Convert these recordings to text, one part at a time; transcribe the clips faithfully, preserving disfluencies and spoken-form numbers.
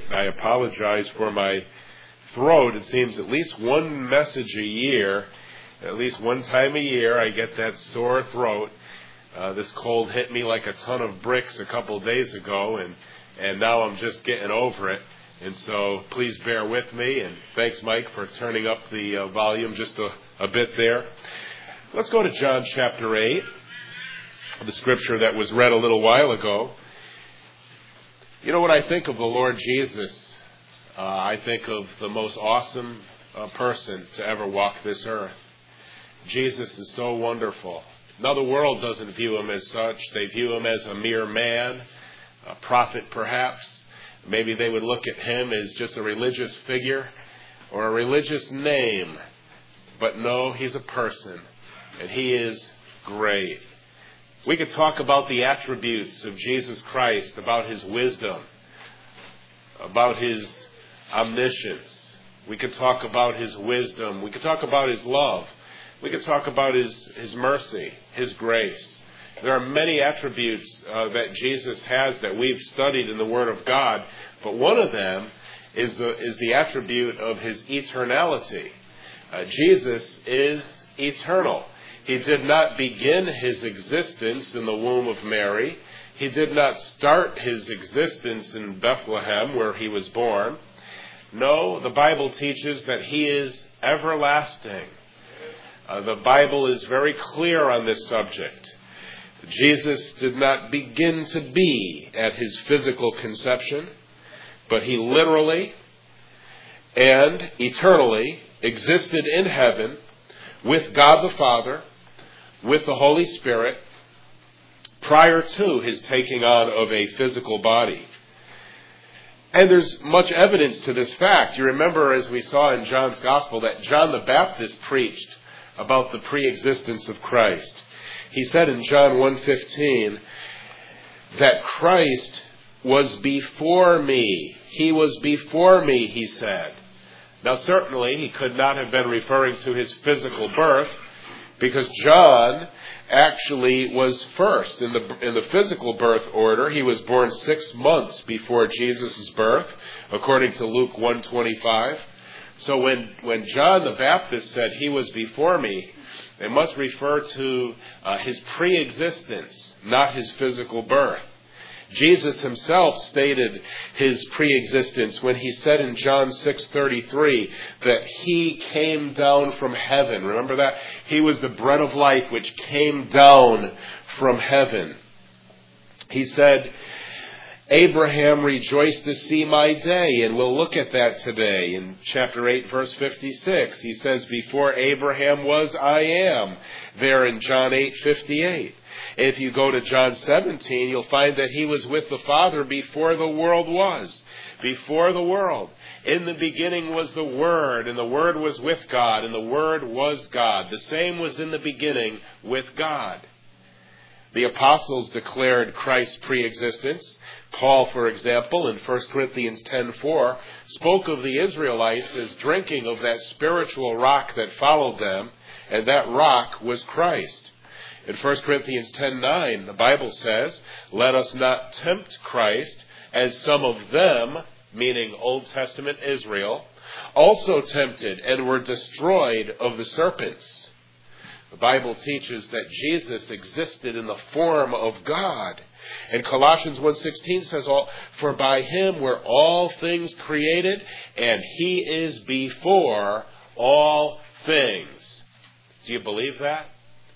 I apologize for my throat. It seems at least one message a year, at least one time a year, I get that sore throat. Uh, this cold hit me like a ton of bricks a couple days ago, and, and now I'm just getting over it. And so please bear with me, and thanks, Mike, for turning up the uh, volume just a, a bit there. Let's go to John chapter eight, the scripture that was read a little while ago. You know, when I think of the Lord Jesus, uh, I think of the most awesome uh, person to ever walk this earth. Jesus is so wonderful. Now, the world doesn't view him as such. They view him as a mere man, a prophet perhaps. Maybe they would look at him as just a religious figure or a religious name. But no, he's a person, and he is great. We could talk about the attributes of Jesus Christ, about his wisdom, about his omniscience. We could talk about his wisdom. We could talk about his love. We could talk about his, his mercy, his grace. There are many attributes uh, that Jesus has that we've studied in the Word of God, but one of them is the, is the attribute of his eternality. Uh, Jesus is eternal. He did not begin his existence in the womb of Mary. He did not start his existence in Bethlehem, where he was born. No, the Bible teaches that he is everlasting. Uh, the Bible is very clear on this subject. Jesus did not begin to be at his physical conception, but he literally and eternally existed in heaven with God the Father, with the Holy Spirit, prior to his taking on of a physical body. And there's much evidence to this fact. You remember, as we saw in John's Gospel, that John the Baptist preached about the pre-existence of Christ. He said in John one fifteen that Christ was before me. He was before me, he said. Now, certainly, he could not have been referring to his physical birth, because John actually was first in the in the physical birth order. He was born six months before Jesus' birth, according to Luke one twenty-five. So when, when John the Baptist said he was before me, it must refer to uh, his pre-existence, not his physical birth. Jesus himself stated his pre-existence when he said in John six thirty-three that he came down from heaven. Remember that? He was the bread of life which came down from heaven. He said, Abraham rejoiced to see my day, and we'll look at that today. In chapter eight, verse fifty-six, he says, before Abraham was, I am, there in John eight fifty-eight. If you go to John seventeen, you'll find that he was with the Father before the world was. Before the world. In the beginning was the Word, and the Word was with God, and the Word was God. The same was in the beginning with God. The apostles declared Christ's pre-existence. Paul, for example, in First Corinthians ten four, spoke of the Israelites as drinking of that spiritual rock that followed them, and that rock was Christ. In First Corinthians ten nine, the Bible says, let us not tempt Christ, as some of them, meaning Old Testament Israel, also tempted and were destroyed of the serpents. The Bible teaches that Jesus existed in the form of God. And Colossians one sixteen says, for by him were all things created, and he is before all things. Do you believe that?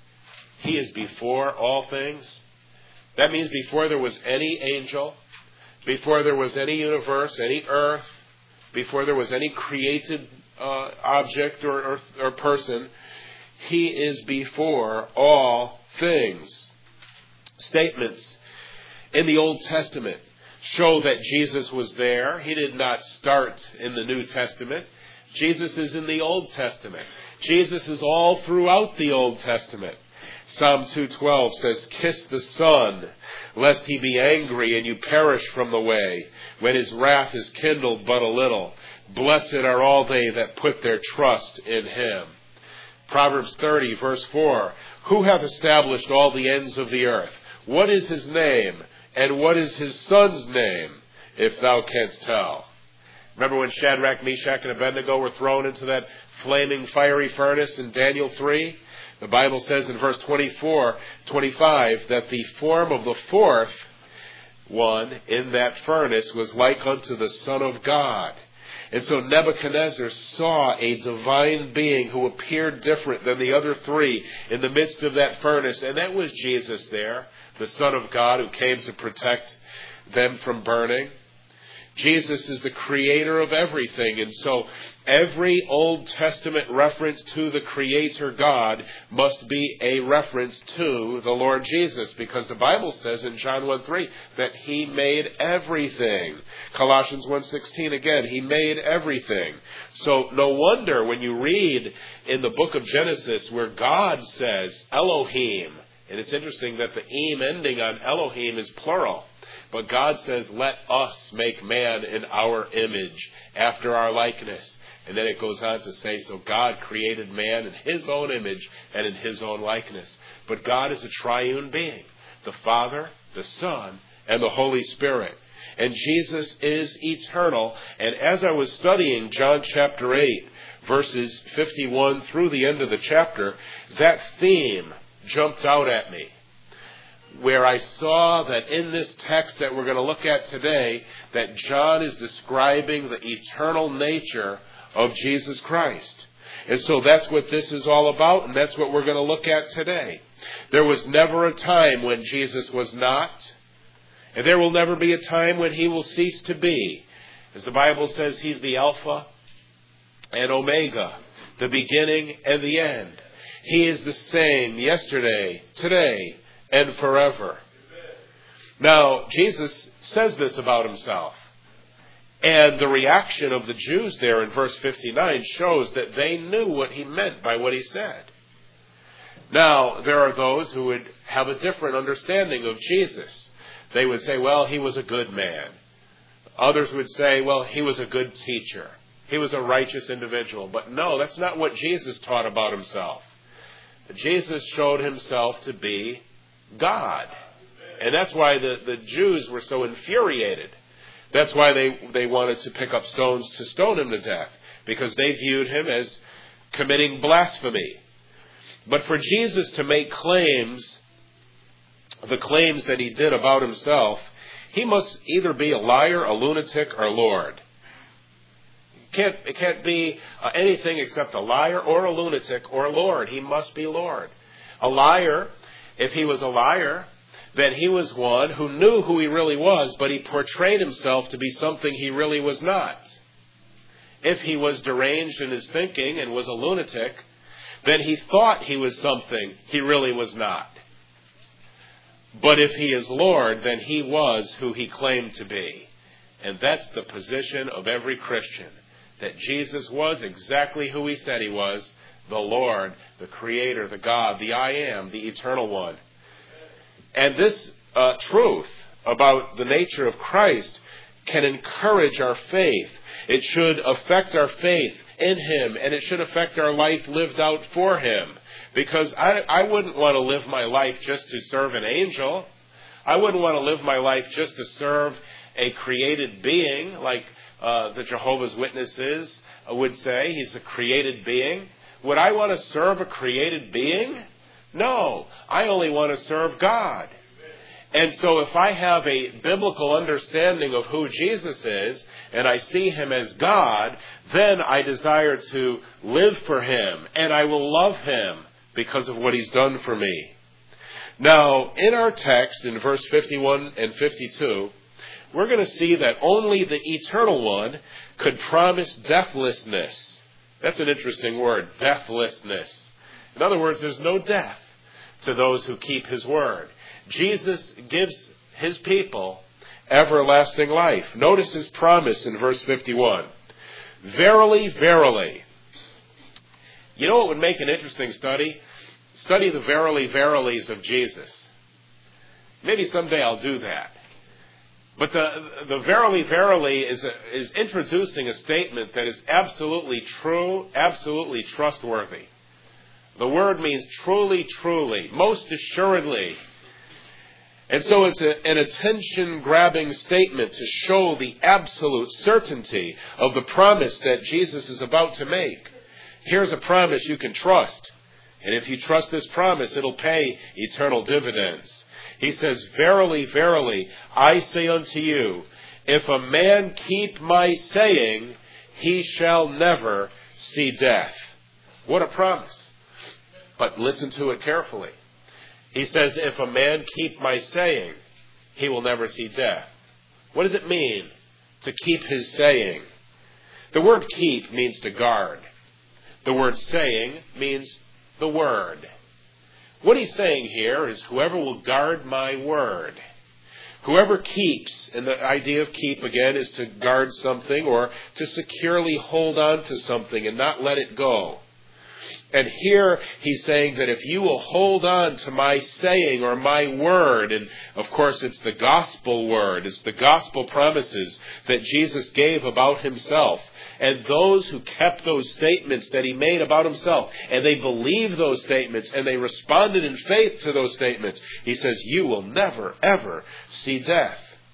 He is before all things. That means before there was any angel, before there was any universe, any earth, before there was any created uh, object or, or, or person, he is before all things. Statements in the Old Testament show that Jesus was there. He did not start in the New Testament. Jesus is in the Old Testament. Jesus is all throughout the Old Testament. Psalm two twelve says, kiss the Son, lest he be angry and you perish from the way, when his wrath is kindled but a little. Blessed are all they that put their trust in him. Proverbs thirty, verse four, who hath established all the ends of the earth? What is his name, and what is his son's name, if thou canst tell? Remember when Shadrach, Meshach, and Abednego were thrown into that flaming fiery furnace in Daniel three? The Bible says in verse twenty-four, twenty-five that the form of the fourth one in that furnace was like unto the Son of God. And so Nebuchadnezzar saw a divine being who appeared different than the other three in the midst of that furnace. And that was Jesus there, the Son of God who came to protect them from burning. Jesus is the creator of everything. And so every Old Testament reference to the Creator God must be a reference to the Lord Jesus, because the Bible says in John one three that He made everything. Colossians one sixteen again, He made everything. So no wonder when you read in the book of Genesis where God says Elohim, and it's interesting that the "im" ending on Elohim is plural. But God says, let us make man in our image, after our likeness. And then it goes on to say, so God created man in His own image and in His own likeness. But God is a triune being, the Father, the Son, and the Holy Spirit. And Jesus is eternal. And as I was studying John chapter eight, verses fifty-one through the end of the chapter, that theme jumped out at me, where I saw that in this text that we're going to look at today, that John is describing the eternal nature of Jesus Christ. And so that's what this is all about, and that's what we're going to look at today. There was never a time when Jesus was not, and there will never be a time when He will cease to be. As the Bible says, He's the Alpha and Omega, the beginning and the end. He is the same yesterday, today, and forever. Now, Jesus says this about Himself. And the reaction of the Jews there in verse fifty-nine shows that they knew what He meant by what He said. Now, there are those who would have a different understanding of Jesus. They would say, well, He was a good man. Others would say, well, He was a good teacher. He was a righteous individual. But no, that's not what Jesus taught about Himself. Jesus showed Himself to be God. And that's why the, the Jews were so infuriated. That's why they, they wanted to pick up stones to stone Him to death, because they viewed Him as committing blasphemy. But for Jesus to make claims, the claims that He did about Himself, He must either be a liar, a lunatic, or Lord. It can't, it can't be uh, anything except a liar or a lunatic or a Lord. He must be Lord. A liar, if He was a liar, then He was one who knew who He really was, but He portrayed Himself to be something He really was not. If He was deranged in His thinking and was a lunatic, then He thought He was something He really was not. But if He is Lord, then He was who He claimed to be. And that's the position of every Christian, that Jesus was exactly who He said He was, the Lord, the Creator, the God, the I Am, the Eternal One. And this uh, truth about the nature of Christ can encourage our faith. It should affect our faith in Him, and it should affect our life lived out for Him. Because I, I wouldn't want to live my life just to serve an angel. I wouldn't want to live my life just to serve a created being, like uh, the Jehovah's Witnesses would say. He's a created being. Would I want to serve a created being? No, I only want to serve God. And so if I have a biblical understanding of who Jesus is, and I see Him as God, then I desire to live for Him, and I will love Him because of what He's done for me. Now, in our text, in verse fifty-one and fifty-two, we're going to see that only the Eternal One could promise deathlessness. That's an interesting word, deathlessness. In other words, there's no death to those who keep His word. Jesus gives His people everlasting life. Notice His promise in verse fifty-one. Verily, verily. You know what would make an interesting study? Study the verily, verilies of Jesus. Maybe someday I'll do that. But the, the verily, verily is, a, is introducing a statement that is absolutely true, absolutely trustworthy. The word means truly, truly, most assuredly. And so it's a, an attention-grabbing statement to show the absolute certainty of the promise that Jesus is about to make. Here's a promise you can trust. And if you trust this promise, it'll pay eternal dividends. He says, "Verily, verily, I say unto you, if a man keep my saying, he shall never see death." What a promise. But listen to it carefully. He says, if a man keep my saying, he will never see death. What does it mean to keep his saying? The word keep means to guard. The word saying means the word. What he's saying here is whoever will guard my word. Whoever keeps, and the idea of keep again is to guard something or to securely hold on to something and not let it go. And here he's saying that if you will hold on to my saying or my word, and of course it's the gospel word, it's the gospel promises that Jesus gave about himself, and those who kept those statements that he made about himself, and they believed those statements, and they responded in faith to those statements, he says, you will never, ever see death.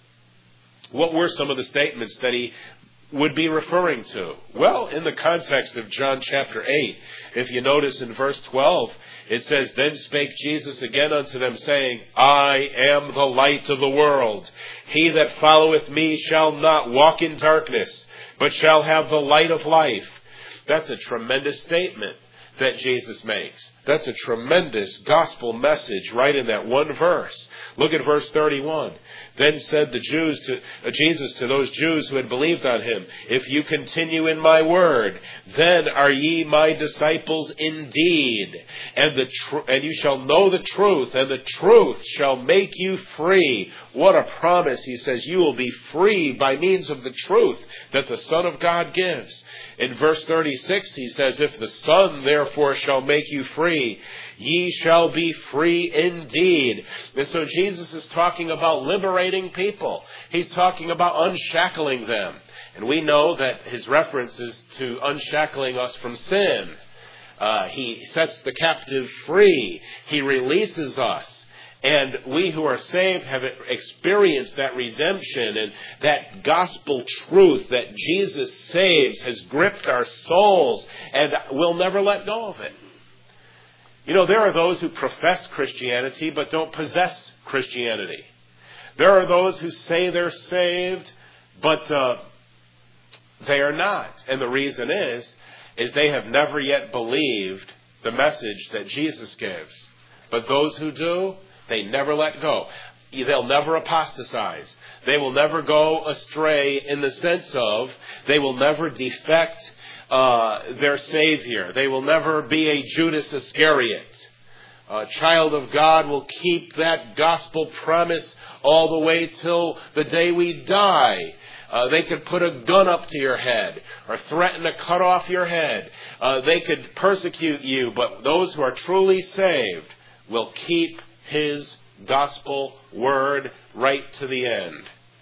What were some of the statements that he would be referring to? Well, in the context of John chapter eight, if you notice in verse twelve, it says, "Then spake Jesus again unto them, saying, I am the light of the world. He that followeth me shall not walk in darkness, but shall have the light of life." That's a tremendous statement that Jesus makes. That's a tremendous gospel message right in that one verse. Look at verse thirty-one. "Then said the Jews to uh, Jesus to those Jews who had believed on him, If you continue in my word, then are ye my disciples indeed, and the tr- and you shall know the truth, and the truth shall make you free." What a promise. He says, you will be free by means of the truth that the Son of God gives. In verse thirty-six, he says, "If the Son therefore shall make you free, ye shall be free indeed." And so Jesus is talking about liberating people. He's talking about unshackling them. And we know that his reference is to unshackling us from sin. Uh, he sets the captive free. He releases us. And we who are saved have experienced that redemption, and that gospel truth that Jesus saves has gripped our souls, and we'll never let go of it. You know, there are those who profess Christianity but don't possess Christianity. There are those who say they're saved, but uh, they are not. And the reason is, is they have never yet believed the message that Jesus gives. But those who do, they never let go. They'll never apostatize. They will never go astray in the sense of they will never defect uh, their Savior. They will never be a Judas Iscariot. A child of God will keep that gospel promise all the way till the day we die. Uh, they could put a gun up to your head or threaten to cut off your head. Uh, they could persecute you, but those who are truly saved will keep his gospel word right to the end.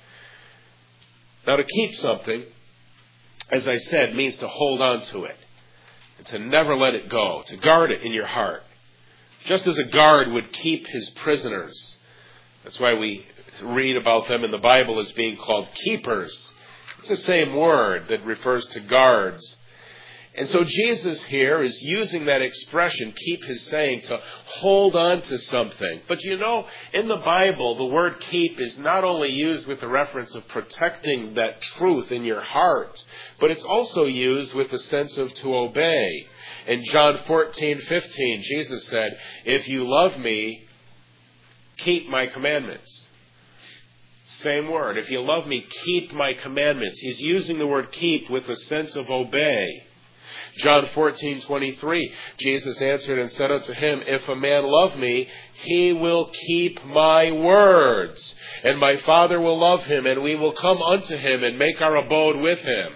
Now, to keep something, as I said, means to hold on to it, and to never let it go, to guard it in your heart. Just as a guard would keep his prisoners. That's why we read about them in the Bible as being called keepers. It's the same word that refers to guards. And so Jesus here is using that expression, keep his saying, to hold on to something. But you know, in the Bible, the word keep is not only used with the reference of protecting that truth in your heart, but it's also used with the sense of to obey. In John fourteen fifteen, Jesus said, "If you love me, keep my commandments." Same word. If you love me, keep my commandments. He's using the word keep with the sense of obey. John fourteen twenty-three, Jesus answered and said unto him, "If a man love me, he will keep my words, and my Father will love him, and we will come unto him and make our abode with him."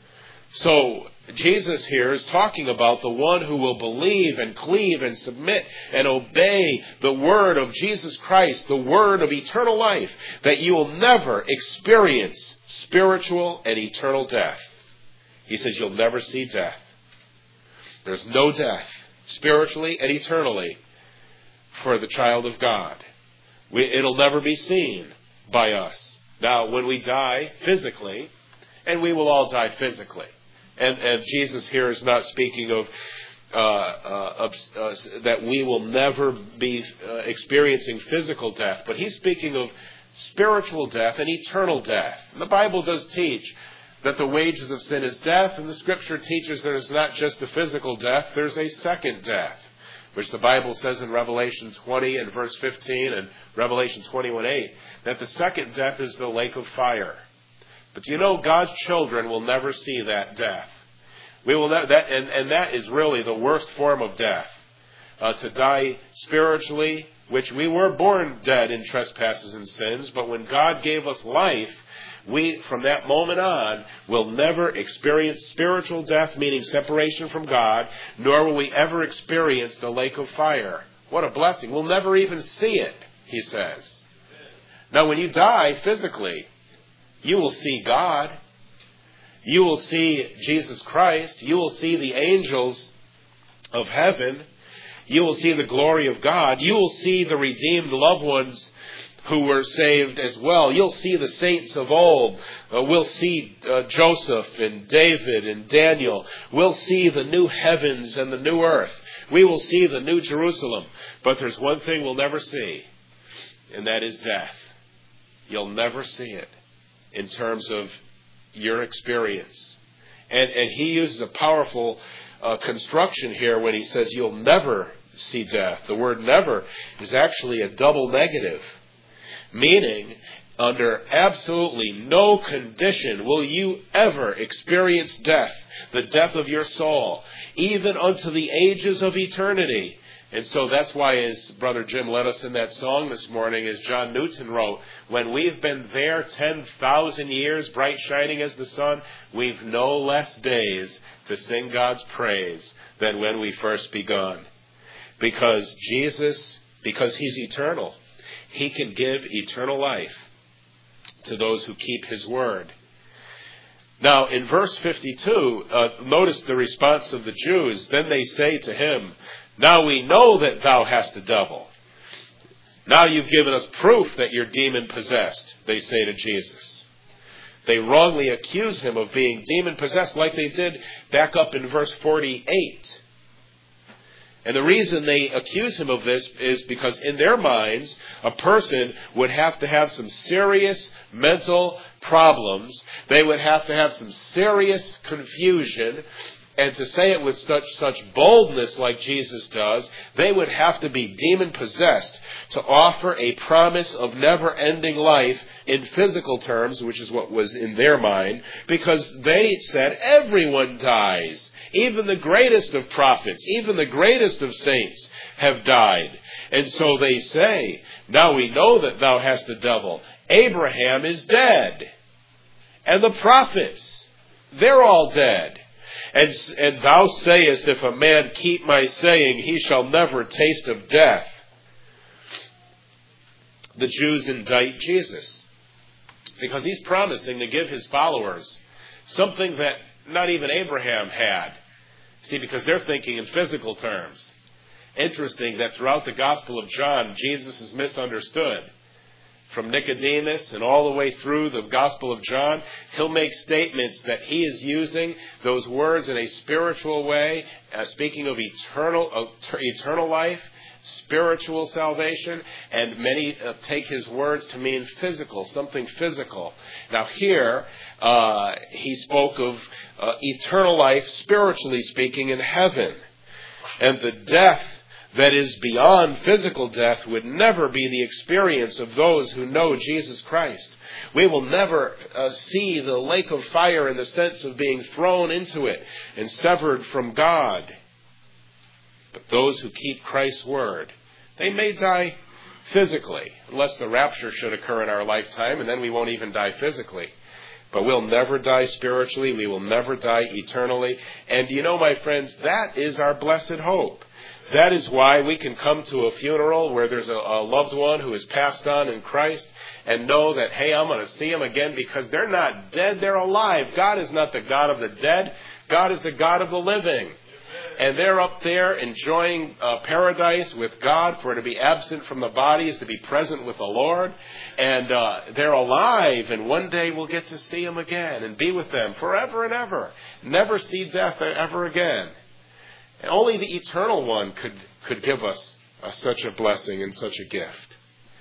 So Jesus here is talking about the one who will believe and cleave and submit and obey the word of Jesus Christ, the word of eternal life, that you will never experience spiritual and eternal death. He says you'll never see death. There's no death, spiritually and eternally, for the child of God. We, it'll never be seen by us. Now, when we die physically, and we will all die physically, and, and Jesus here is not speaking of uh, uh, of, uh, that we will never be uh, experiencing physical death, but he's speaking of spiritual death and eternal death. And the Bible does teach that the wages of sin is death, and the Scripture teaches there's not just a physical death, there's a second death, which the Bible says in Revelation twenty and verse fifteen and Revelation twenty-one eight, that the second death is the lake of fire. But you know, God's children will never see that death. We will not, that, and, and that is really the worst form of death. Uh, to die spiritually, which we were born dead in trespasses and sins, but when God gave us life, we, from that moment on, will never experience spiritual death, meaning separation from God, nor will we ever experience the lake of fire. What a blessing. We'll never even see it, he says. Now, when you die physically, you will see God. You will see Jesus Christ. You will see the angels of heaven. You will see the glory of God. You will see the redeemed loved ones who were saved as well. You'll see the saints of old. Uh, we'll see uh, Joseph and David and Daniel. We'll see the new heavens and the new earth. We will see the new Jerusalem. But there's one thing we'll never see, and that is death. You'll never see it in terms of your experience. And, and he uses a powerful uh, construction here when he says you'll never see death. The word never is actually a double negative, meaning under absolutely no condition will you ever experience death, the death of your soul, even unto the ages of eternity. And so that's why, as Brother Jim led us in that song this morning, as John Newton wrote, when we've been there ten thousand years, bright shining as the sun, we've no less days to sing God's praise than when we first begun. Because Jesus, because he's eternal, he can give eternal life to those who keep his word. Now, in verse fifty-two, uh, notice the response of the Jews. Then they say to him, now we know that thou hast a devil. Now you've given us proof that you're demon-possessed, they say to Jesus. They wrongly accuse him of being demon-possessed like they did back up in verse forty-eight. And the reason they accuse him of this is because in their minds, a person would have to have some serious mental problems. They would have to have some serious confusion. And to say it with such such boldness like Jesus does, they would have to be demon-possessed to offer a promise of never-ending life in physical terms, which is what was in their mind, because they said everyone dies. Even the greatest of prophets, even the greatest of saints have died. And so they say, now we know that thou hast a devil. Abraham is dead. And the prophets, they're all dead. And, and thou sayest, if a man keep my saying, he shall never taste of death. The Jews indict Jesus because he's promising to give his followers something that not even Abraham had. See, because they're thinking in physical terms. Interesting that throughout the Gospel of John, Jesus is misunderstood. From Nicodemus and all the way through the Gospel of John, he'll make statements that he is using those words in a spiritual way, uh, speaking of eternal, uh, eternal life, spiritual salvation, and many uh, take his words to mean physical, something physical. Now here, uh, he spoke of uh, eternal life, spiritually speaking, in heaven. And the death that is beyond physical death would never be the experience of those who know Jesus Christ. We will never uh, see the lake of fire in the sense of being thrown into it and severed from God. But those who keep Christ's word, they may die physically, unless the rapture should occur in our lifetime, and then we won't even die physically. But we'll never die spiritually. We will never die eternally. And you know, my friends, that is our blessed hope. That is why we can come to a funeral where there's a, a loved one who has passed on in Christ and know that, hey, I'm going to see him again, because they're not dead, they're alive. God is not the God of the dead. God is the God of the living. And they're up there enjoying uh, paradise with God, for to be absent from the body is to be present with the Lord. And uh, they're alive, and one day we'll get to see Him again and be with them forever and ever. Never see death ever again. And only the Eternal One could, could give us uh, such a blessing and such a gift.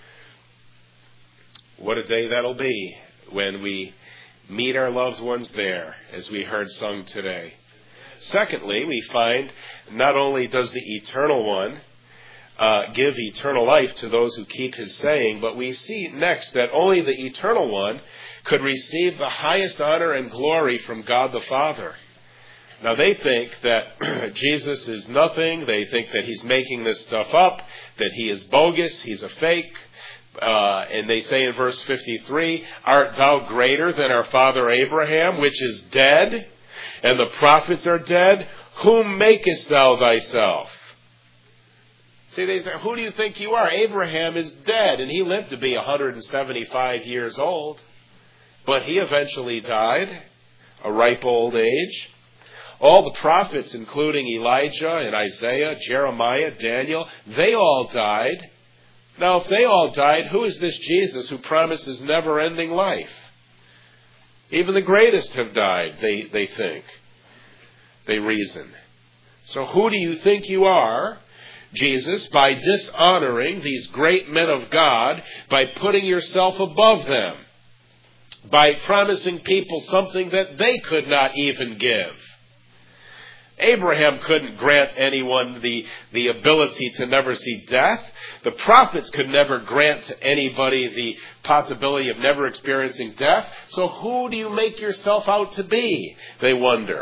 What a day that'll be when we meet our loved ones there, as we heard sung today. Secondly, we find not only does the Eternal One uh, give eternal life to those who keep His saying, but we see next that only the Eternal One could receive the highest honor and glory from God the Father. Now they think that Jesus is nothing. They think that He's making this stuff up, that He is bogus, He's a fake. Uh, and they say in verse fifty-three, "Art thou greater than our father Abraham, which is dead? And the prophets are dead? Whom makest thou thyself?" See, they say, who do you think you are? Abraham is dead, and he lived to be one hundred seventy-five years old. But he eventually died, a ripe old age. All the prophets, including Elijah and Isaiah, Jeremiah, Daniel, they all died. Now, if they all died, who is this Jesus who promises never-ending life? Even the greatest have died, they, they think. They reason. So who do you think you are, Jesus, by dishonoring these great men of God, by putting yourself above them, by promising people something that they could not even give? Abraham couldn't grant anyone the, the ability to never see death. The prophets could never grant to anybody the possibility of never experiencing death. So who do you make yourself out to be, they wonder.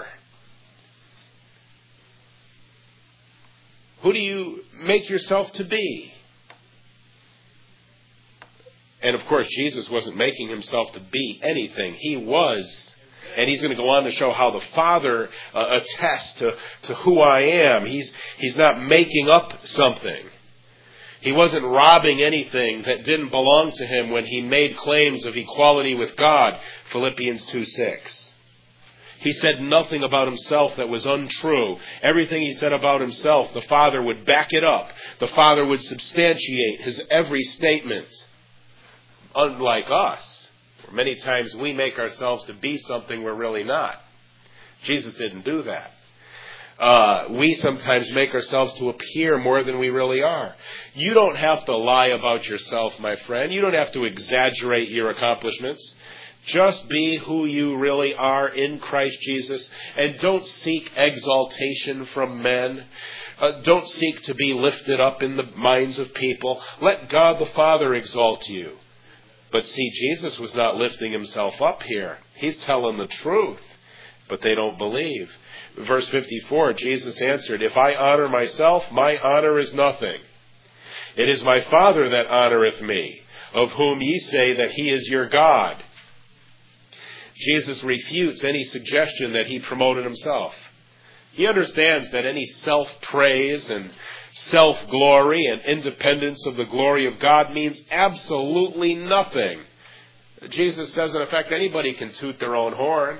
Who do you make yourself to be? And of course, Jesus wasn't making Himself to be anything. He was. And He's going to go on to show how the Father uh, attests to, to who I am. He's, he's not making up something. He wasn't robbing anything that didn't belong to Him when He made claims of equality with God, Philippians two six. He said nothing about Himself that was untrue. Everything He said about Himself, the Father would back it up. The Father would substantiate His every statement. Unlike us. Many times we make ourselves to be something we're really not. Jesus didn't do that. Uh, we sometimes make ourselves to appear more than we really are. You don't have to lie about yourself, my friend. You don't have to exaggerate your accomplishments. Just be who you really are in Christ Jesus, and don't seek exaltation from men. Uh, don't seek to be lifted up in the minds of people. Let God the Father exalt you. But see, Jesus was not lifting Himself up here. He's telling the truth, but they don't believe. Verse fifty-four, Jesus answered, "If I honor myself, my honor is nothing. It is my Father that honoreth me, of whom ye say that He is your God." Jesus refutes any suggestion that He promoted Himself. He understands that any self-praise and self-glory and independence of the glory of God means absolutely nothing. Jesus says, in effect, anybody can toot their own horn.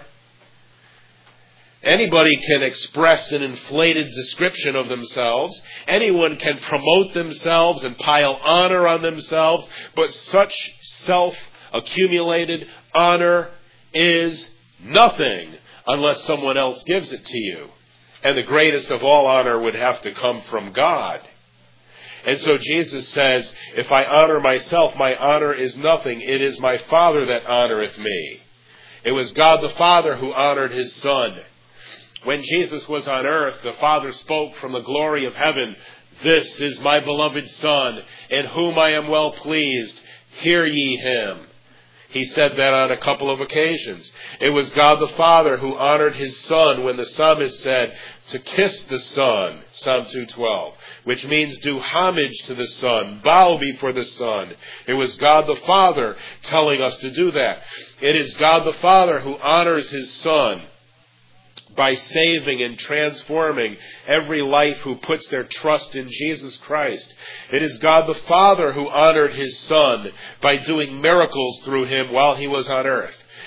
Anybody can express an inflated description of themselves. Anyone can promote themselves and pile honor on themselves. But such self-accumulated honor is nothing unless someone else gives it to you. And the greatest of all honor would have to come from God. And so Jesus says, if I honor myself, my honor is nothing. It is my Father that honoreth me. It was God the Father who honored His Son. When Jesus was on earth, the Father spoke from the glory of heaven, "This is my beloved Son, in whom I am well pleased. Hear ye Him." He said that on a couple of occasions. It was God the Father who honored His Son when the psalmist said to kiss the Son, Psalm two twelve, which means do homage to the Son, bow before the Son. It was God the Father telling us to do that. It is God the Father who honors His Son by saving and transforming every life who puts their trust in Jesus Christ. It is God the Father who honored His Son by doing miracles through Him while He was on earth.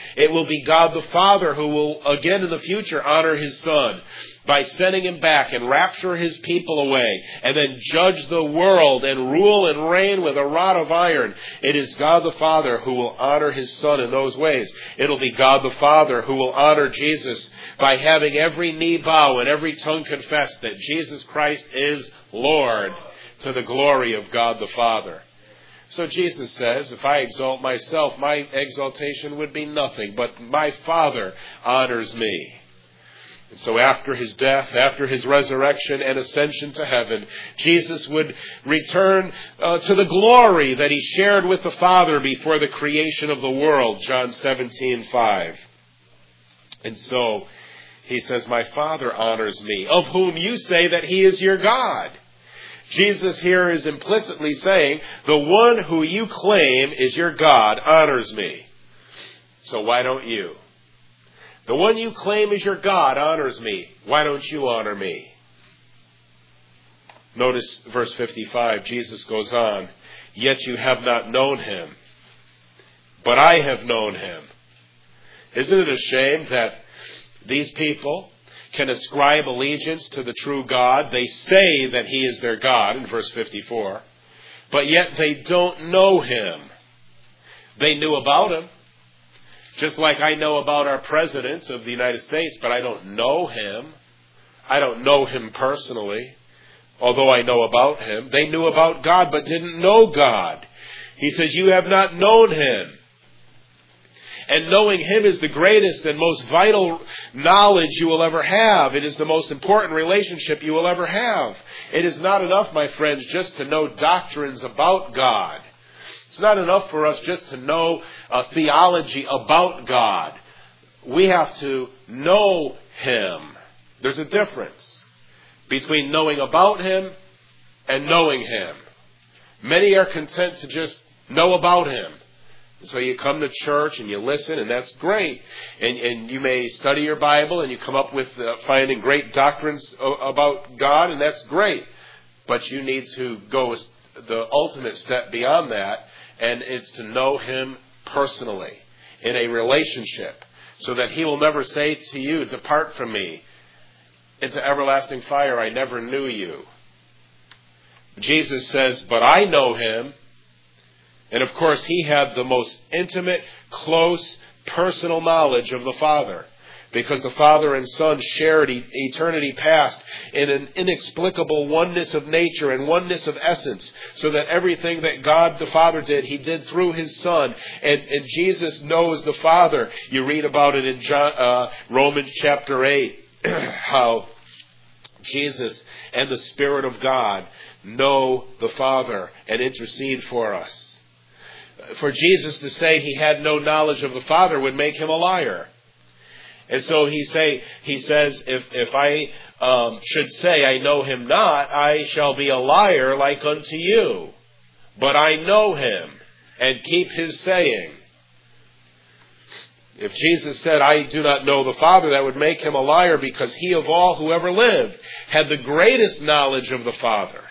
It will be God the Father who will, again in the future, honor His Son by sending Him back and rapture His people away and then judge the world and rule and reign with a rod of iron. It is God the Father who will honor His Son in those ways. It'll be God the Father who will honor Jesus by having every knee bow and every tongue confess that Jesus Christ is Lord, to the glory of God the Father. So Jesus says, if I exalt myself, my exaltation would be nothing, but my Father honors me. And so after His death, after His resurrection and ascension to heaven, Jesus would return uh, to the glory that He shared with the Father before the creation of the world, John seventeen five. And so He says, my Father honors me, of whom you say that He is your God. Jesus here is implicitly saying, the one who you claim is your God honors me. So why don't you? The one you claim is your God honors me. Why don't you honor me? Notice verse fifty-five, Jesus goes on, yet you have not known Him, but I have known Him. Isn't it a shame that these people can ascribe allegiance to the true God? They say that He is their God in verse fifty-four, but yet they don't know Him. They knew about Him, just like I know about our president of the United States, but I don't know him. I don't know him personally, although I know about Him. They knew about God, but didn't know God. He says, you have not known Him. And knowing Him is the greatest and most vital knowledge you will ever have. It is the most important relationship you will ever have. It is not enough, my friends, just to know doctrines about God. It's not enough for us just to know a theology about God. We have to know Him. There's a difference between knowing about Him and knowing Him. Many are content to just know about Him. So you come to church and you listen, and that's great. And, and you may study your Bible and you come up with uh, finding great doctrines about God, and that's great. But you need to go the ultimate step beyond that, and it's to know Him personally in a relationship, so that He will never say to you, depart from me into everlasting fire, I never knew you. Jesus says, but I know Him. And of course, He had the most intimate, close, personal knowledge of the Father, because the Father and Son shared eternity past in an inexplicable oneness of nature and oneness of essence, so that everything that God the Father did, He did through His Son. And, and Jesus knows the Father. You read about it in John, uh, Romans chapter eight, how Jesus and the Spirit of God know the Father and intercede for us. For Jesus to say He had no knowledge of the Father would make Him a liar. And so he say he says, if if I um, should say I know Him not, I shall be a liar like unto you. But I know Him and keep His saying. If Jesus said, I do not know the Father, that would make Him a liar, because He of all who ever lived had the greatest knowledge of the Father.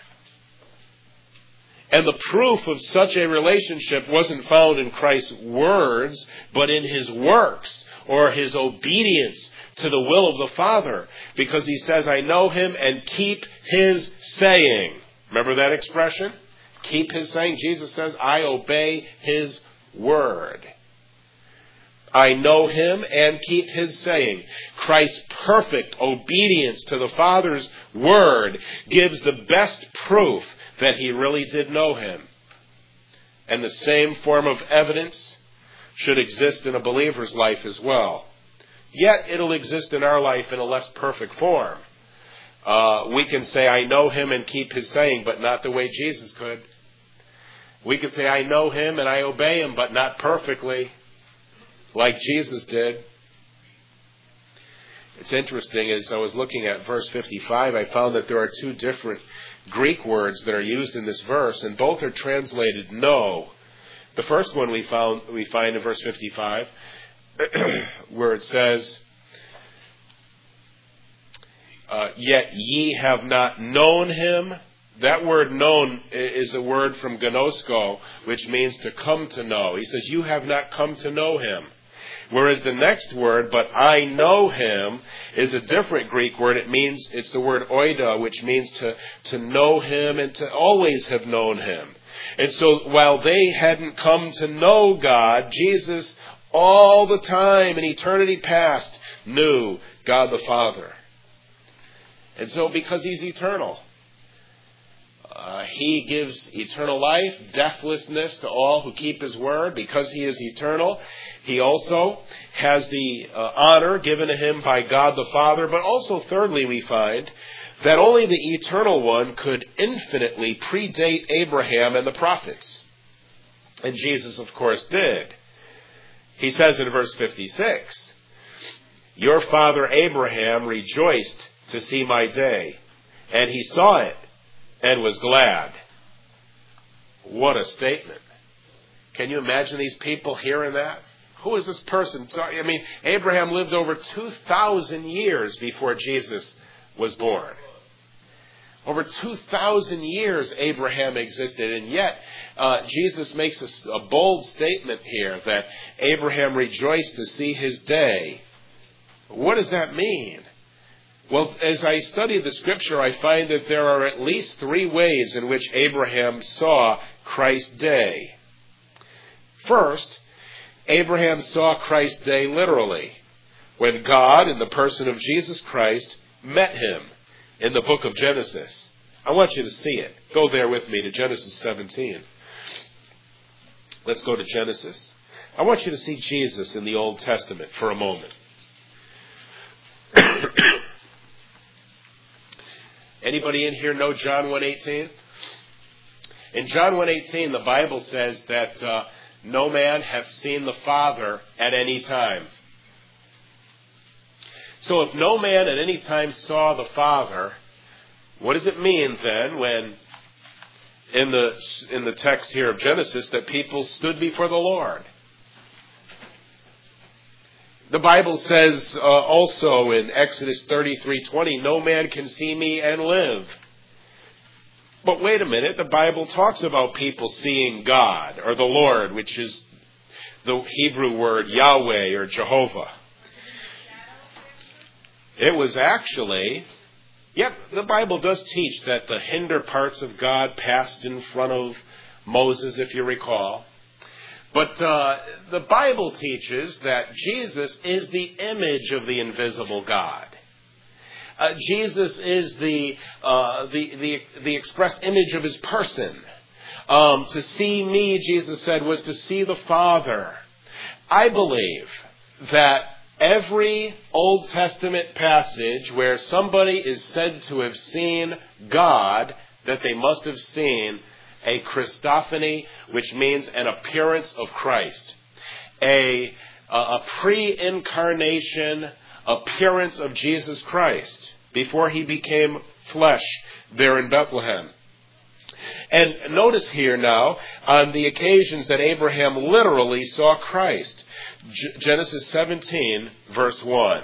And the proof of such a relationship wasn't found in Christ's words, but in His works, or His obedience to the will of the Father. Because He says, I know Him and keep His saying. Remember that expression? Keep His saying. Jesus says, I obey His word. I know Him and keep His saying. Christ's perfect obedience to the Father's word gives the best proof that He really did know Him. And the same form of evidence should exist in a believer's life as well. Yet it'll exist in our life in a less perfect form. Uh, we can say, I know Him and keep His saying, but not the way Jesus could. We can say, I know Him and I obey Him, but not perfectly, like Jesus did. It's interesting, as I was looking at verse fifty-five, I found that there are two different Greek words that are used in this verse, and both are translated know. The first one we found we find in verse fifty-five, where it says, uh, yet ye have not known Him. That word known is a word from gnosko, which means to come to know. He says, you have not come to know Him. Whereas the next word, but I know him, is a different Greek word. It means, it's the word oida, which means to, to know him and to always have known him. And so while they hadn't come to know God, Jesus all the time in eternity past knew God the Father. And so because he's eternal, uh, he gives eternal life, deathlessness to all who keep his word. Because he is eternal, he also has the uh, honor given to him by God the Father. But also, thirdly, we find that only the eternal one could infinitely predate Abraham and the prophets. And Jesus, of course, did. He says in verse fifty-six, your father Abraham rejoiced to see my day, and he saw it and was glad. What a statement. Can you imagine these people hearing that? Who is this person? I mean, Abraham lived over two thousand years before Jesus was born. Over two thousand years Abraham existed, and yet uh, Jesus makes a, a bold statement here that Abraham rejoiced to see his day. What does that mean? Well, as I study the scripture, I find that there are at least three ways in which Abraham saw Christ's day. First, Abraham saw Christ's day literally, when God, in the person of Jesus Christ, met him in the book of Genesis. I want you to see it. Go there with me to Genesis seventeen. Let's go to Genesis. I want you to see Jesus in the Old Testament for a moment. Anybody in here know John one eighteen? In John one eighteen, the Bible says that uh, no man hath seen the Father at any time. So if no man at any time saw the Father, what does it mean then when in the in the text here of Genesis that people stood before the Lord? The Bible says uh, also in Exodus thirty-three twenty, no man can see me and live. But wait a minute, the Bible talks about people seeing God, or the Lord, which is the Hebrew word Yahweh or Jehovah. It was actually, yep, the Bible does teach that the hinder parts of God passed in front of Moses, if you recall. But uh, the Bible teaches that Jesus is the image of the invisible God. Uh, Jesus is the, uh, the the the express image of his person. Um, to see me, Jesus said, was to see the Father. I believe that every Old Testament passage where somebody is said to have seen God, that they must have seen a Christophany, which means an appearance of Christ. A, a pre-incarnation appearance of Jesus Christ before he became flesh there in Bethlehem. And notice here now, on the occasions that Abraham literally saw Christ. G- Genesis seventeen, verse one.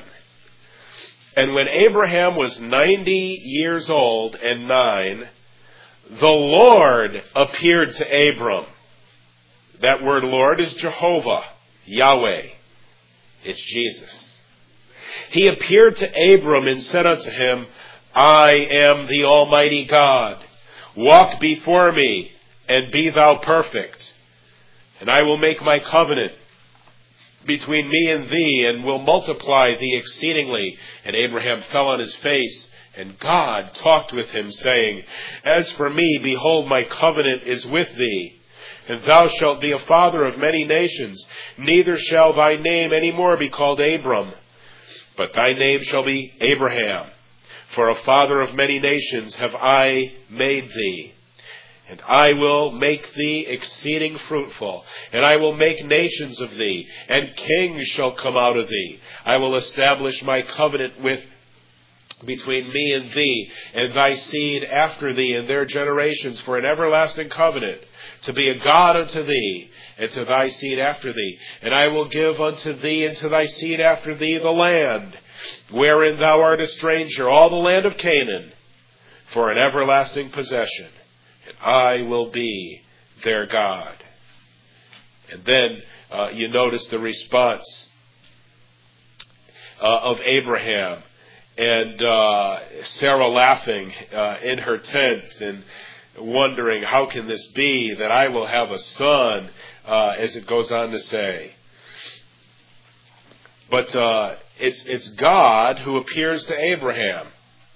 And when Abraham was ninety years old and nine, the Lord appeared to Abram. That word Lord is Jehovah, Yahweh. It's Jesus. He appeared to Abram and said unto him, I am the Almighty God. Walk before me, and be thou perfect. And I will make my covenant between me and thee, and will multiply thee exceedingly. And Abraham fell on his face, and God talked with him, saying, As for me, behold, my covenant is with thee, and thou shalt be a father of many nations. Neither shall thy name any more be called Abram, but thy name shall be Abraham. For a father of many nations have I made thee. And I will make thee exceeding fruitful, and I will make nations of thee, and kings shall come out of thee. I will establish my covenant with between me and thee, and thy seed after thee in their generations, for an everlasting covenant, to be a God unto thee, and to thy seed after thee. And I will give unto thee and to thy seed after thee the land, wherein thou art a stranger, all the land of Canaan, for an everlasting possession. And I will be their God. And then uh, you notice the response uh, of Abraham. And uh, Sarah laughing uh, in her tent and wondering, how can this be that I will have a son, uh, as it goes on to say. But uh, it's it's God who appears to Abraham.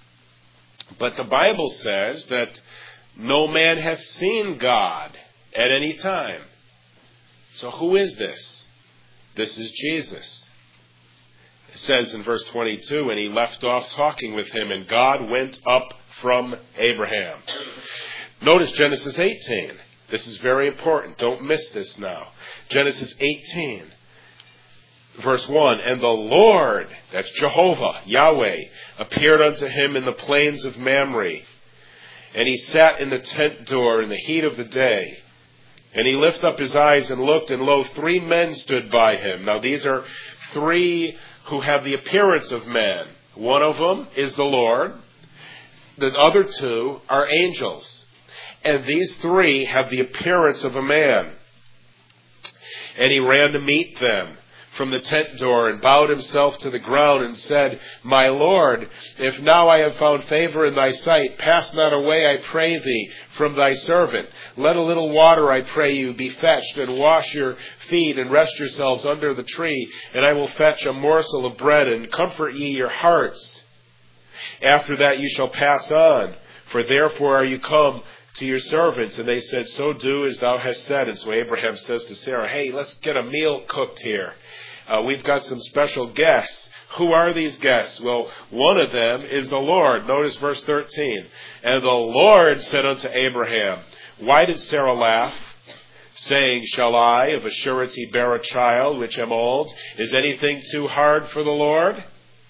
But the Bible says that no man hath seen God at any time. So who is this? This is Jesus. It says in verse twenty-two, and he left off talking with him, and God went up from Abraham. Notice Genesis eighteen. This is very important. Don't miss this now. Genesis eighteen, verse one, and the Lord, that's Jehovah, Yahweh, appeared unto him in the plains of Mamre. And he sat in the tent door in the heat of the day. And he lifted up his eyes and looked, and lo, three men stood by him. Now these are three who have the appearance of men. One of them is the Lord. The other two are angels. And these three have the appearance of a man. And he ran to meet them from the tent door and bowed himself to the ground and said, My Lord, if now I have found favor in thy sight, pass not away, I pray thee, from thy servant. Let a little water, I pray you, be fetched, and wash your feet, and rest yourselves under the tree, and I will fetch a morsel of bread, and comfort ye your hearts. After that you shall pass on, for therefore are you come to your servants. And they said, So do as thou hast said. And so Abraham says to Sarah, Hey, let's get a meal cooked here. Uh, we've got some special guests. Who are these guests? Well, one of them is the Lord. Notice verse thirteen. And the Lord said unto Abraham, Why did Sarah laugh, saying, Shall I of a surety bear a child which am old? Is anything too hard for the Lord?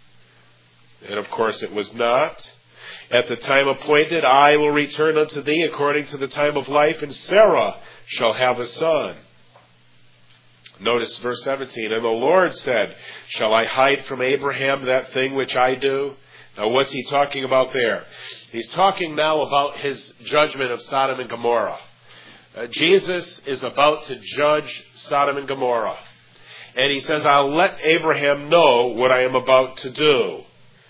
And of course it was not. At the time appointed, I will return unto thee according to the time of life, and Sarah shall have a son. Notice verse seventeen, and the Lord said, Shall I hide from Abraham that thing which I do? Now what's he talking about there? He's talking now about his judgment of Sodom and Gomorrah. Uh, Jesus is about to judge Sodom and Gomorrah. And he says, I'll let Abraham know what I am about to do.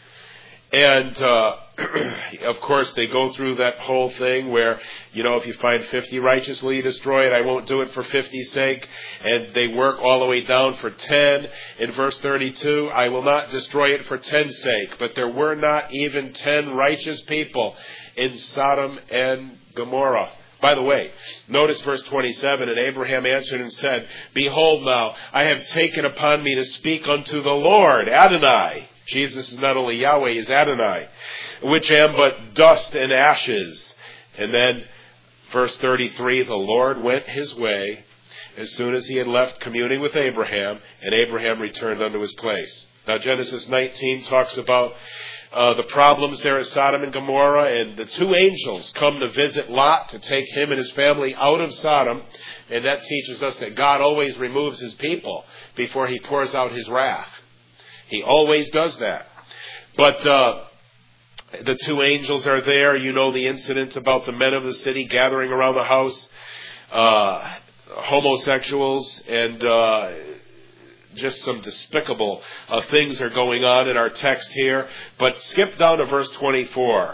And, uh, of course, they go through that whole thing where, you know, if you find fifty righteous, will you destroy it? I won't do it for fifty's sake. And they work all the way down for ten. In verse thirty-two, I will not destroy it for ten's sake. But there were not even ten righteous people in Sodom and Gomorrah. By the way, notice verse twenty-seven, and Abraham answered and said, Behold now, I have taken upon me to speak unto the Lord, Adonai. Jesus is not only Yahweh, he is Adonai, which am but dust and ashes. And then, verse thirty-three, the Lord went his way as soon as he had left communing with Abraham, and Abraham returned unto his place. Now, Genesis nineteen talks about uh, the problems there at Sodom and Gomorrah, and the two angels come to visit Lot to take him and his family out of Sodom, and that teaches us that God always removes his people before he pours out his wrath. He always does that. But uh, the two angels are there. You know the incident about the men of the city gathering around the house, uh, homosexuals, and uh, just some despicable uh, things are going on in our text here. But skip down to verse twenty-four.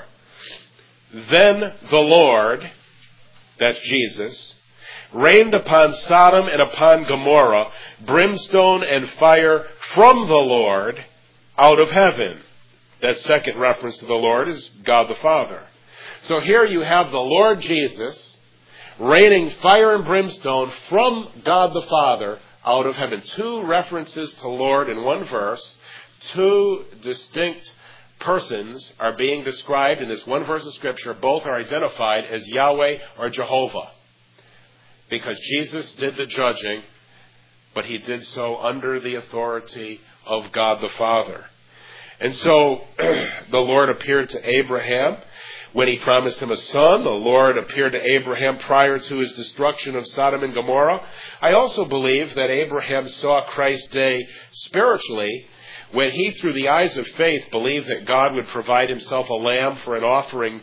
Then the Lord, that's Jesus, rained upon Sodom and upon Gomorrah brimstone and fire from the Lord out of heaven. That second reference to the Lord is God the Father. So here you have the Lord Jesus raining fire and brimstone from God the Father out of heaven. Two references to Lord in one verse. Two distinct persons are being described in this one verse of Scripture. Both are identified as Yahweh or Jehovah. Because Jesus did the judging, but he did so under the authority of God the Father. And so the Lord appeared to Abraham when he promised him a son. The Lord appeared to Abraham prior to his destruction of Sodom and Gomorrah. I also believe that Abraham saw Christ's day spiritually when he, through the eyes of faith, believed that God would provide himself a lamb for an offering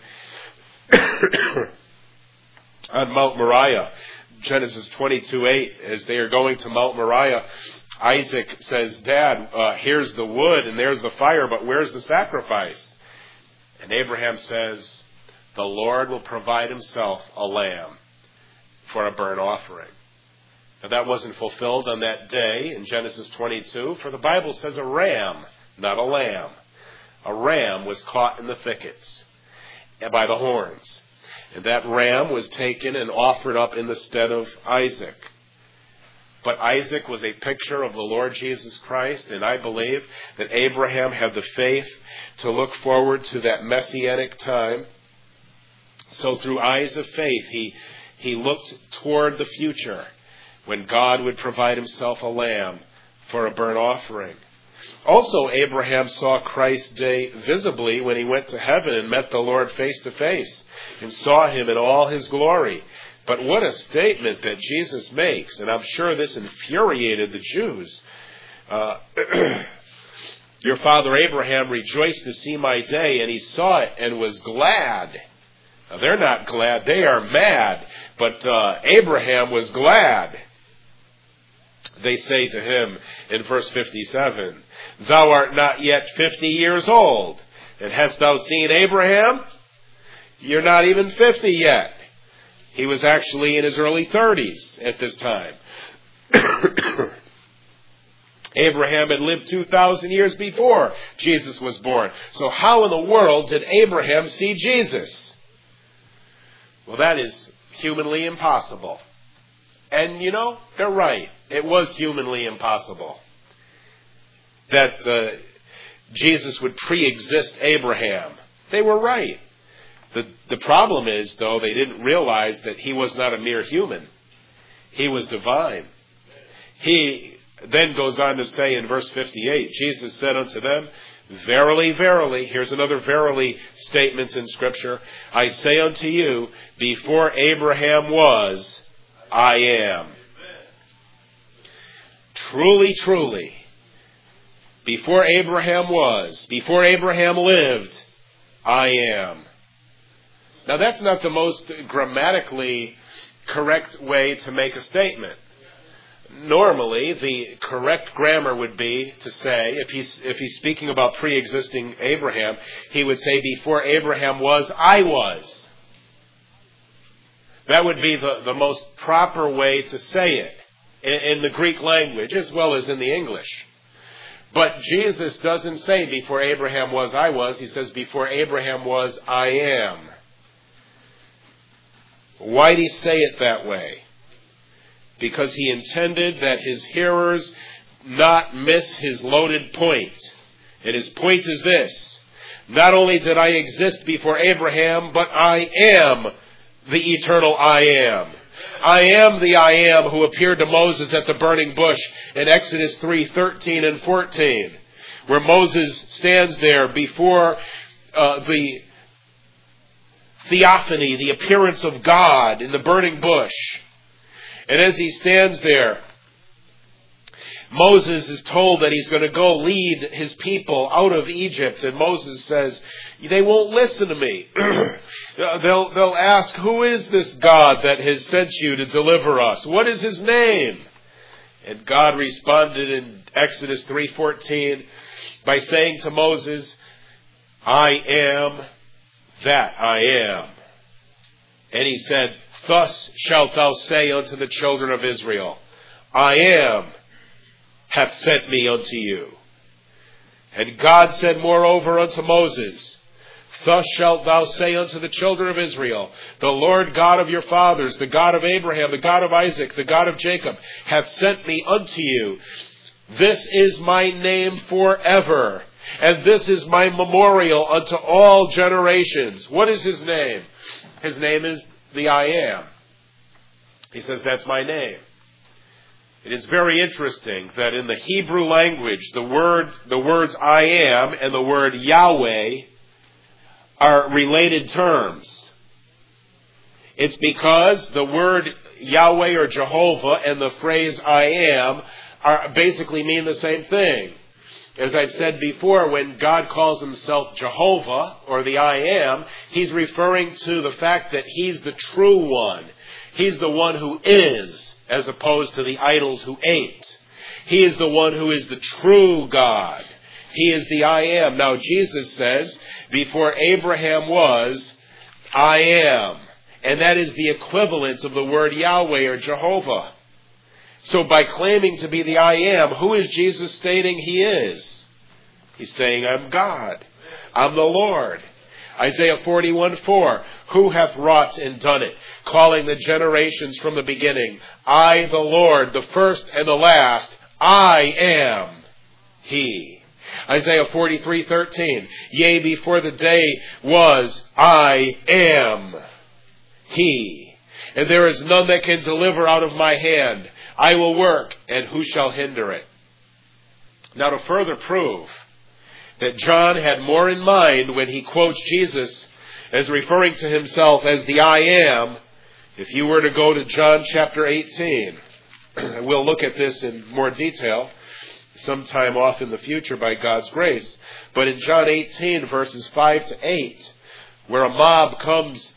on Mount Moriah. Genesis twenty-two eight, as they are going to Mount Moriah, Isaac says, Dad, uh, here's the wood and there's the fire, but where's the sacrifice? And Abraham says, the Lord will provide himself a lamb for a burnt offering. Now that wasn't fulfilled on that day in Genesis twenty-two, for the Bible says a ram, not a lamb. A ram was caught in the thickets by the horns. And that ram was taken and offered up in the stead of Isaac. But Isaac was a picture of the Lord Jesus Christ, and I believe that Abraham had the faith to look forward to that messianic time. So through eyes of faith, he, he looked toward the future when God would provide himself a lamb for a burnt offering. Also, Abraham saw Christ's day visibly when he went to heaven and met the Lord face to face and saw him in all his glory. But what a statement that Jesus makes, and I'm sure this infuriated the Jews. Uh, Your father Abraham rejoiced to see my day, and he saw it and was glad. Now, they're not glad, they are mad, but uh, Abraham was glad. They say to him in verse fifty-seven, thou art not yet fifty years old, and hast thou seen Abraham? You're not even fifty yet. He was actually in his early thirties at this time. Abraham had lived two thousand years before Jesus was born. So how in the world did Abraham see Jesus? Well, that is humanly impossible. And, you know, they're right. It was humanly impossible that uh, Jesus would pre-exist Abraham. They were right. The, the problem is, though, they didn't realize that he was not a mere human. He was divine. He then goes on to say in verse fifty-eight, Jesus said unto them, verily, verily, here's another verily statement in Scripture, I say unto you, before Abraham was, I am. Truly, truly, before Abraham was, before Abraham lived, I am. Now that's not the most grammatically correct way to make a statement. Normally, the correct grammar would be to say, if he's, if he's speaking about pre-existing Abraham, he would say, before Abraham was, I was. That would be the, the most proper way to say it in, in the Greek language as well as in the English. But Jesus doesn't say before Abraham was, I was. He says before Abraham was, I am. Why did he say it that way? Because he intended that his hearers not miss his loaded point. And his point is this: not only did I exist before Abraham, but I am the eternal I am. I am the I am who appeared to Moses at the burning bush in Exodus three thirteen and fourteen, where Moses stands there before uh, the theophany, the appearance of God in the burning bush. And as he stands there, Moses is told that he's going to go lead his people out of Egypt. And Moses says, they won't listen to me. they'll, they'll ask, who is this God that has sent you to deliver us? What is his name? And God responded in Exodus three fourteen by saying to Moses, I am that I am. And he said, thus shalt thou say unto the children of Israel, I am hath sent me unto you. And God said moreover unto Moses, thus shalt thou say unto the children of Israel, the Lord God of your fathers, the God of Abraham, the God of Isaac, the God of Jacob, hath sent me unto you. This is my name forever, and this is my memorial unto all generations. What is his name? His name is the I am. He says, that's my name. It is very interesting that in the Hebrew language, the word, the words I am and the word Yahweh are related terms. It's because the word Yahweh or Jehovah and the phrase I am are basically mean the same thing. As I've said before, when God calls himself Jehovah, or the I am, he's referring to the fact that he's the true one. He's the one who is, as opposed to the idols who ain't. He is the one who is the true God. He is the I am. Now Jesus says, before Abraham was, I am. And that is the equivalent of the word Yahweh or Jehovah. So by claiming to be the I am, who is Jesus stating he is? He's saying, I'm God. I'm the Lord. Isaiah forty-one four, who hath wrought and done it, calling the generations from the beginning. I, the Lord, the first and the last, I am He. Isaiah forty-three thirteen, yea, before the day was, I am He. And there is none that can deliver out of my hand. I will work, and who shall hinder it? Now to further prove that John had more in mind when he quotes Jesus as referring to himself as the I am, if you were to go to John chapter eighteen, we'll look at this in more detail sometime off in the future by God's grace. But in John eighteen, verses five to eight, where a mob comes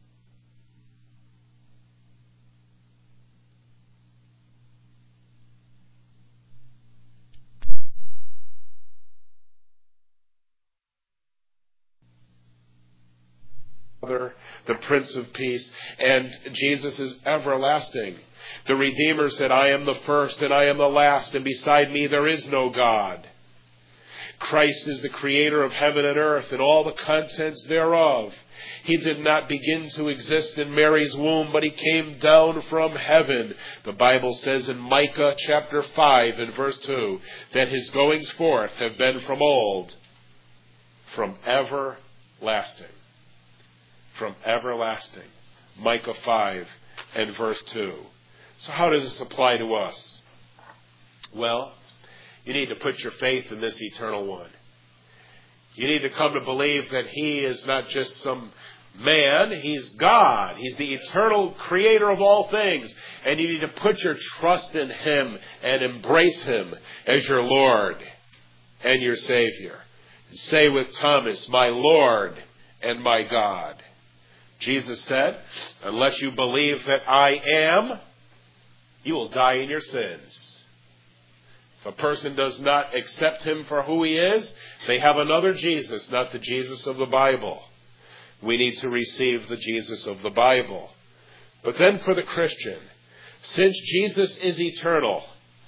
the Prince of Peace, and Jesus is everlasting. The Redeemer said, I am the first and I am the last, and beside me there is no God. Christ is the creator of heaven and earth and all the contents thereof. He did not begin to exist in Mary's womb, but he came down from heaven. The Bible says in Micah chapter five and verse two, that his goings forth have been from old, from everlasting. From everlasting. Micah five and verse two. So how does this apply to us? Well, you need to put your faith in this eternal one. You need to come to believe that he is not just some man, he's God. He's the eternal creator of all things. And you need to put your trust in him and embrace him as your Lord and your Savior. And say with Thomas, my Lord and my God. Jesus said, unless you believe that I am, you will die in your sins. If a person does not accept him for who he is, they have another Jesus, not the Jesus of the Bible. We need to receive the Jesus of the Bible. But then for the Christian, since Jesus is eternal,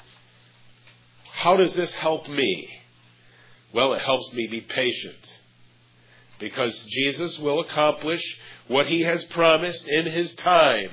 how does this help me? Well, it helps me be patient. Because Jesus will accomplish what he has promised in his time.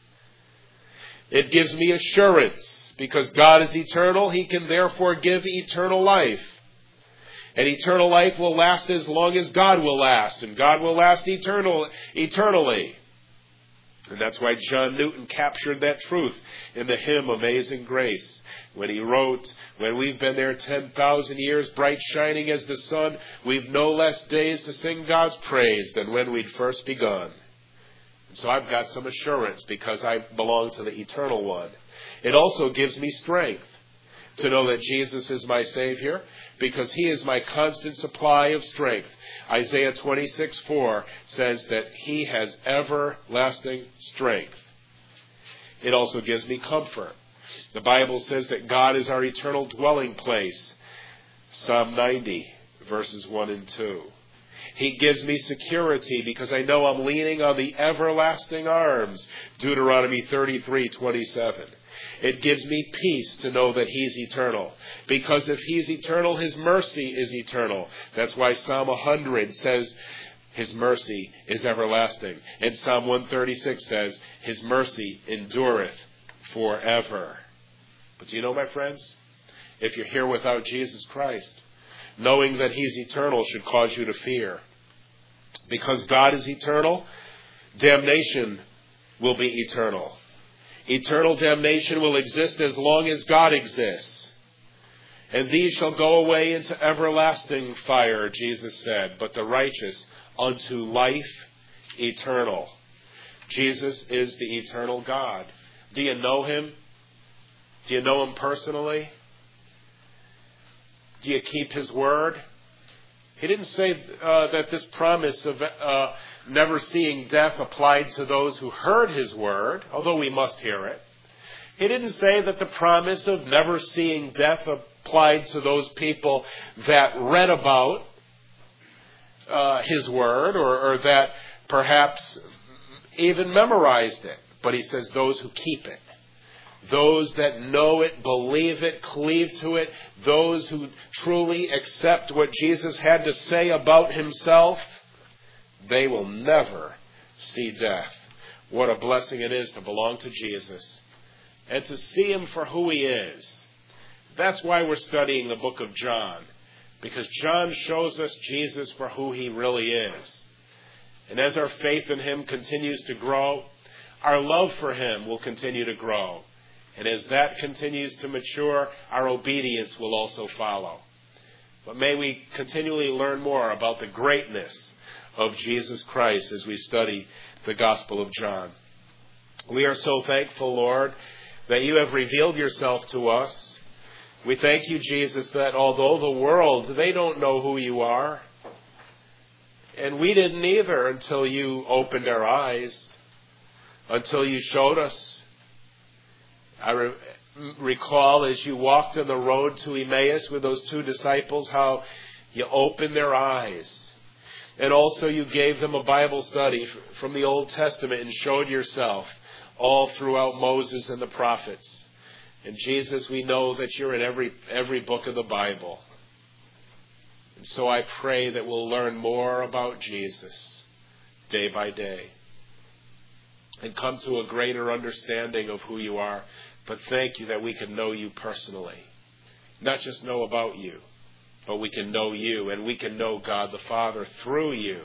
It gives me assurance. Because God is eternal, he can therefore give eternal life. And eternal life will last as long as God will last. And God will last eternal, eternally. And that's why John Newton captured that truth in the hymn Amazing Grace. When he wrote, when we've been there ten thousand years, bright shining as the sun, we've no less days to sing God's praise than when we'd first begun. And so I've got some assurance because I belong to the eternal one. It also gives me strength to know that Jesus is my Savior because he is my constant supply of strength. Isaiah twenty-six four says that he has everlasting strength. It also gives me comfort. The Bible says that God is our eternal dwelling place. Psalm ninety, verses one and two. He gives me security because I know I'm leaning on the everlasting arms. Deuteronomy thirty-three twenty-seven. It gives me peace to know that he's eternal. Because if he's eternal, his mercy is eternal. That's why Psalm one hundred says his mercy is everlasting. And Psalm one thirty-six says his mercy endureth forever. But do you know, my friends, if you're here without Jesus Christ, knowing that he's eternal should cause you to fear. Because God is eternal, damnation will be eternal. Eternal damnation will exist as long as God exists. And these shall go away into everlasting fire, Jesus said, but the righteous unto life eternal. Jesus is the eternal God. Do you know him? Do you know him personally? Do you keep his word? He didn't say uh, that this promise of uh, never seeing death applied to those who heard his word, although we must hear it. He didn't say that the promise of never seeing death applied to those people that read about uh, His Word or, or that perhaps even memorized it. But He says those who keep it. Those that know it, believe it, cleave to it, those who truly accept what Jesus had to say about Himself, they will never see death. What a blessing it is to belong to Jesus and to see Him for who He is. That's why we're studying the book of John, because John shows us Jesus for who He really is. And as our faith in Him continues to grow, our love for Him will continue to grow. And as that continues to mature, our obedience will also follow. But may we continually learn more about the greatness of Jesus Christ as we study the Gospel of John. We are so thankful, Lord, that You have revealed Yourself to us. We thank You, Jesus, that although the world, they don't know who You are, and we didn't either until You opened our eyes, until You showed us. I re- recall as You walked on the road to Emmaus with those two disciples, how You opened their eyes. And also You gave them a Bible study from the Old Testament and showed Yourself all throughout Moses and the prophets. And Jesus, we know that You're in every every book of the Bible. And so I pray that we'll learn more about Jesus day by day and come to a greater understanding of who You are. But thank You that we can know You personally. Not just know about You, but we can know You, and we can know God the Father through You.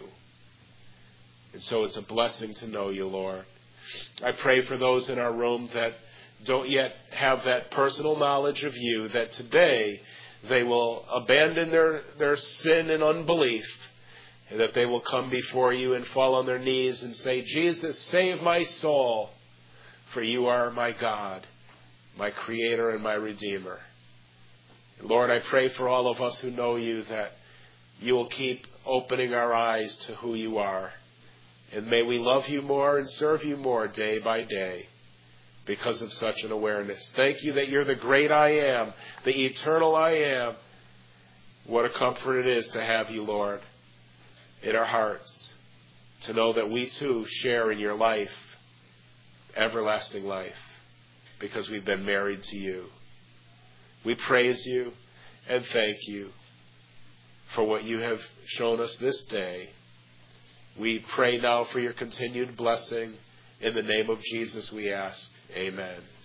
And so it's a blessing to know You, Lord. I pray for those in our room that don't yet have that personal knowledge of You, that today they will abandon their, their sin and unbelief, and that they will come before You and fall on their knees and say, Jesus, save my soul, for You are my God, my Creator and my Redeemer. Lord, I pray for all of us who know You that You will keep opening our eyes to who You are. And may we love You more and serve You more day by day because of such an awareness. Thank You that You're the great I am, the eternal I am. What a comfort it is to have You, Lord, in our hearts, to know that we too share in Your life, everlasting life, because we've been married to You. We praise You and thank You for what You have shown us this day. We pray now for Your continued blessing. In the name of Jesus we ask. Amen.